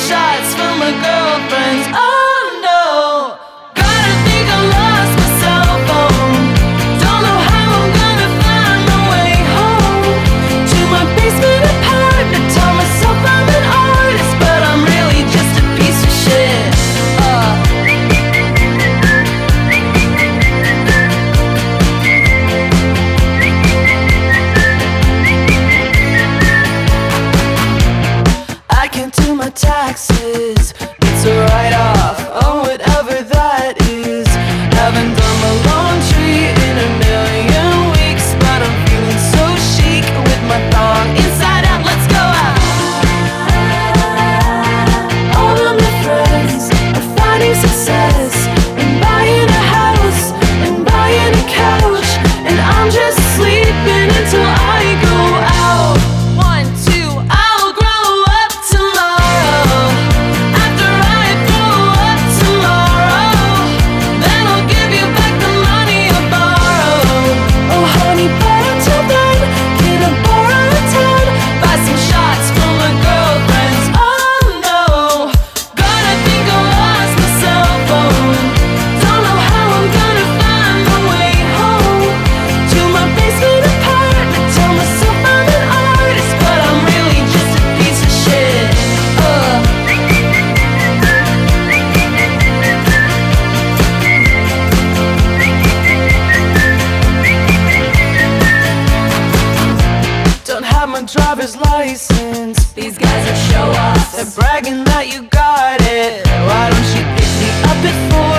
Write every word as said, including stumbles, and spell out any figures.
shots from my girlfriends. Oh no, gotta think I lost my cell phone. Don't know how I'm gonna find my way home to my basement apartment. Tell myself I'm an artist, but I'm really just a piece of shit. uh. I can't do my taxes, it's a write-off, oh whatever that is. Haven't done my laundry in a million weeks, but I'm feeling so chic with my thong inside out. Let's go out. All of my friends are finding success and buying a house and buying a couch, and I'm just sleeping until I go out. One, two, I'll grow up tomorrow. After I grow up tomorrow, then I'll give you back the money I borrowed. Oh honey, but until then, can I borrow a ten? Buy some shots from my girlfriends. Oh no, gotta think I lost my cell phone. Don't know how I'm gonna find my way home to my basement apartment. Tell myself I'm an artist, but I'm really just a piece of shit. uh. Don't have my driver's license. These guys are show offs. They're bragging that you got it. Why don't you pick me up at four?